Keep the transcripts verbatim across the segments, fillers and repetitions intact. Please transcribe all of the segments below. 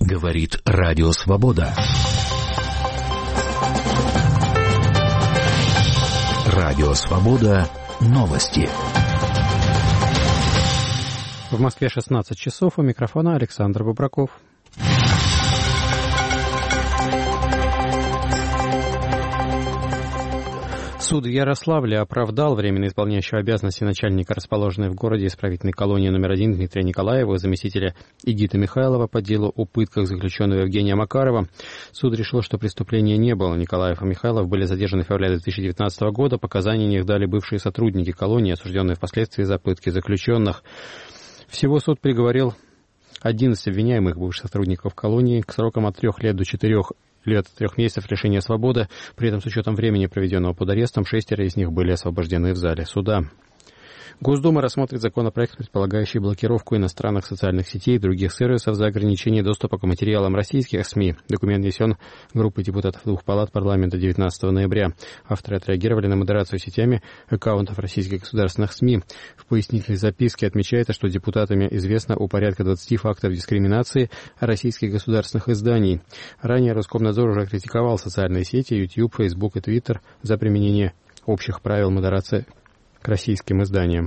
Говорит Радио Свобода. Радио Свобода. Новости. В Москве шестнадцать часов. У микрофона Александр Бобраков. Суд в Ярославле оправдал временно исполняющего обязанности начальника, расположенной в городе исправительной колонии номер один Дмитрия Николаева, заместителя Игиты Михайлова по делу о пытках заключенного Евгения Макарова. Суд решил, что преступления не было. Николаев и Михайлов были задержаны в феврале две тысячи девятнадцатого года. Показания о них дали бывшие сотрудники колонии, осужденные впоследствии за пытки заключенных. Всего суд приговорил одиннадцать обвиняемых бывших сотрудников колонии к срокам от трех лет до четырех лет трех месяцев лишения свободы. При этом с учетом времени, проведенного под арестом, шестеро из них были освобождены в зале суда. Госдума рассмотрит законопроект, предполагающий блокировку иностранных социальных сетей и других сервисов за ограничение доступа к материалам российских СМИ. Документ внесен группой депутатов двух палат парламента девятнадцатого ноября. Авторы отреагировали на модерацию сетями аккаунтов российских государственных СМИ. В пояснительной записке отмечается, что депутатами известно о порядка двадцати фактов дискриминации российских государственных изданий. Ранее Роскомнадзор уже критиковал социальные сети YouTube, Facebook и Twitter за применение общих правил модерации к российским изданиям.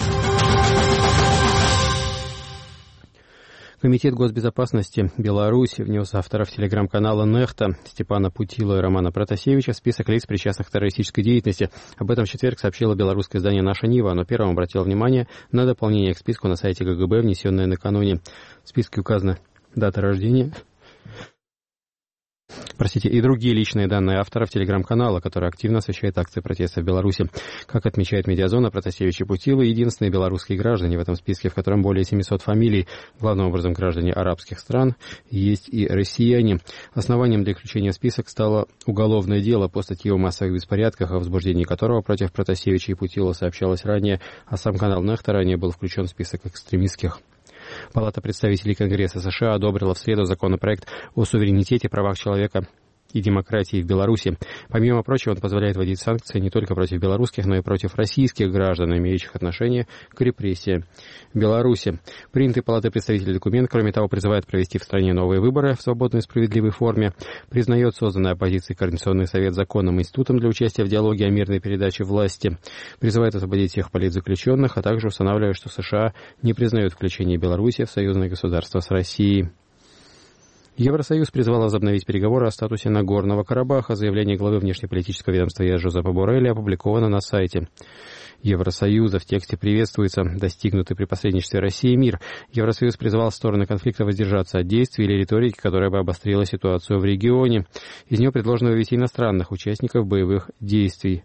Комитет госбезопасности Беларуси внес авторов телеграм-канала «Нехта» Степана Путила и Романа Протасевича в список лиц, причастных к террористической деятельности. Об этом в четверг сообщило белорусское издание «Наша Нива». Оно первым обратило внимание на дополнение к списку на сайте ка гэ бэ, внесенное накануне. В списке указана дата рождения, Простите, и другие личные данные авторов телеграм-канала, который активно освещает акции протеста в Беларуси. Как отмечает Медиазона, Протасевич и Путила — единственные белорусские граждане в этом списке, в котором более семисот фамилий, главным образом граждане арабских стран, есть и россияне. Основанием для включения в список стало уголовное дело по статье о массовых беспорядках, о возбуждении которого против Протасевича и Путила сообщалось ранее, а сам канал «Нехта» ранее был включен в список экстремистских. Палата представителей Конгресса США одобрила в среду законопроект о суверенитете, правах человека и демократии в Беларуси. Помимо прочего, он позволяет вводить санкции не только против белорусских, но и против российских граждан, имеющих отношение к репрессиям в Беларуси. Принятый Палатой представителей документ, кроме того, призывает провести в стране новые выборы в свободной и справедливой форме, признает созданный оппозицией Координационный совет законным институтом для участия в диалоге о мирной передаче власти, призывает освободить всех политзаключенных, а также устанавливает, что США не признают включение Беларуси в союзное государство с Россией. Евросоюз призвал возобновить переговоры о статусе Нагорного Карабаха. Заявление главы внешнеполитического ведомства ЕС Жозепа Боррелли опубликовано на сайте Евросоюза. В тексте приветствуется достигнутый при посредничестве России мир. Евросоюз призвал стороны конфликта воздержаться от действий или риторики, которая бы обострила ситуацию в регионе. Из нее предложено вывести иностранных участников боевых действий.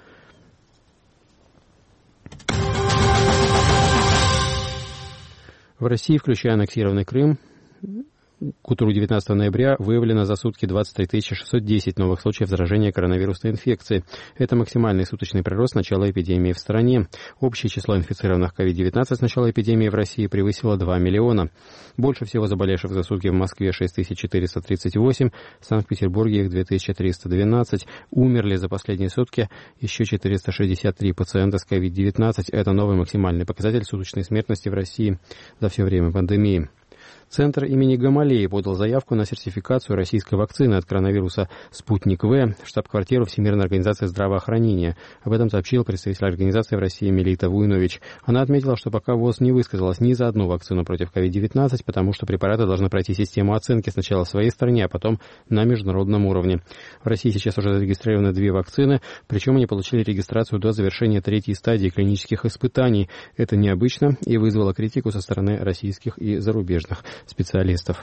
В России, включая аннексированный Крым, к утру девятнадцатого ноября выявлено за сутки двадцать три тысячи шестьсот десять новых случаев заражения коронавирусной инфекцией. Это максимальный суточный прирост с начала эпидемии в стране. Общее число инфицированных ковид девятнадцать с начала эпидемии в России превысило два миллиона. Больше всего заболевших за сутки в Москве шесть тысяч четыреста тридцать восемь, в Санкт-Петербурге их две тысячи триста двенадцать. Умерли за последние сутки еще четыреста шестьдесят три пациента с ковид девятнадцать. Это новый максимальный показатель суточной смертности в России за все время пандемии. Центр имени Гамалеи подал заявку на сертификацию российской вакцины от коронавируса «Спутник В» в штаб-квартиру Всемирной организации здравоохранения. Об этом сообщил представитель организации в России Мелита Вуйнович. Она отметила, что пока ВОЗ не высказалась ни за одну вакцину против ковид девятнадцать, потому что препараты должны пройти систему оценки сначала в своей стране, а потом на международном уровне. В России сейчас уже зарегистрированы две вакцины, причем они получили регистрацию до завершения третьей стадии клинических испытаний. Это необычно и вызвало критику со стороны российских и зарубежных специалистов.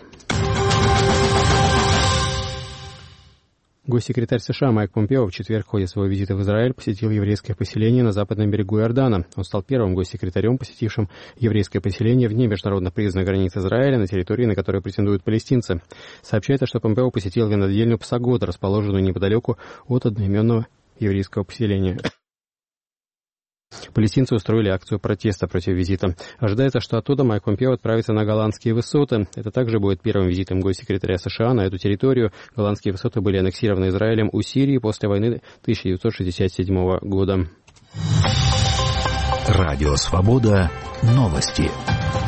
Госсекретарь США Майк Помпео в четверг в ходе своего визита в Израиль посетил еврейское поселение на западном берегу Иордана. Он стал первым госсекретарем, посетившим еврейское поселение вне международно признанной границы Израиля, на территории, на которой претендуют палестинцы. Сообщается, что Помпео посетил винодельню Псагот, расположенную неподалеку от одноименного еврейского поселения. Палестинцы устроили акцию протеста против визита. Ожидается, что оттуда Майк Помпео отправится на Голландские высоты. Это также будет первым визитом госсекретаря США на эту территорию. Голландские высоты были аннексированы Израилем у Сирии после войны тысяча девятьсот шестьдесят седьмого года. Радио Свобода. Новости.